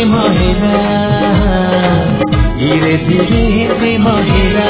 प्रेम हेला धीरे धीरे प्रेम हेला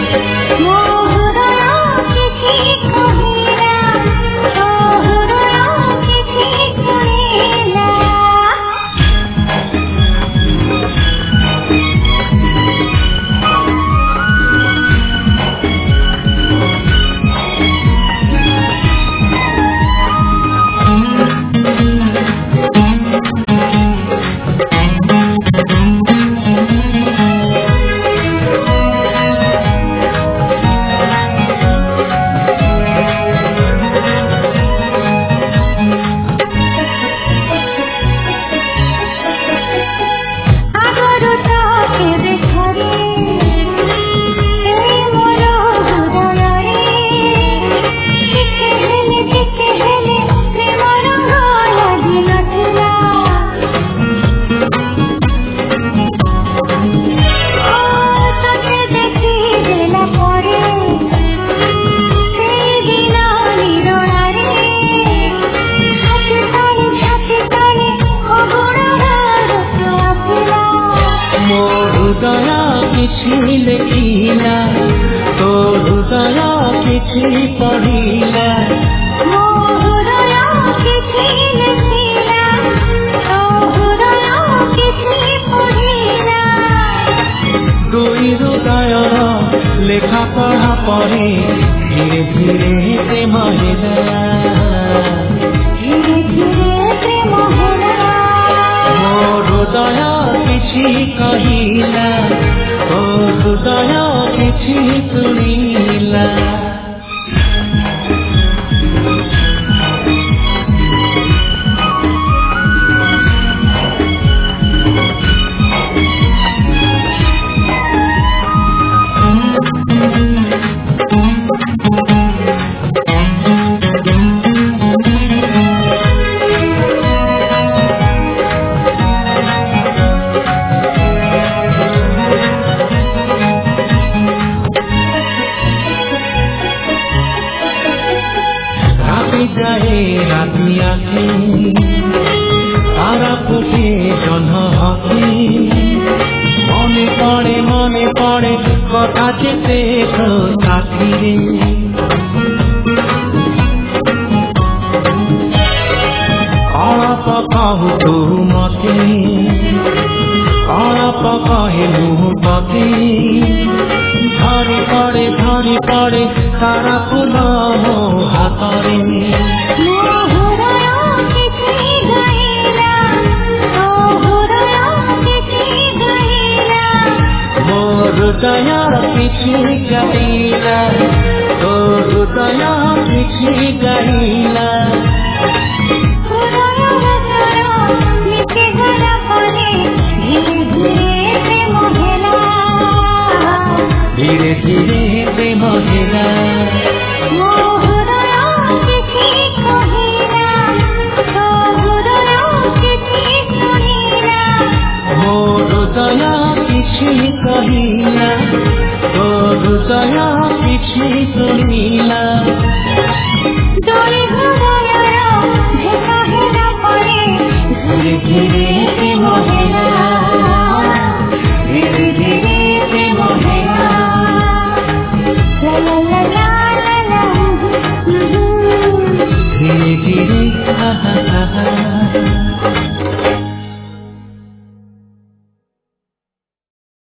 लिखिला तो हृदय किछि पढ़िला दुई हृदय लेखा पढ़ा पढ़े धीरे धीरे प्रेम हेला हृदय किछि कहिला तो हृदय किछि सुनिला जाए राति आखि तारा पुटे जह्न हकी मने पड़े कथा जेते साथी अड़प कहु तू मते अड़प कहलु पति धरी पड़े तारा फूल मो हातरे हृदय किछि गईला तो हृदय किछि गईला।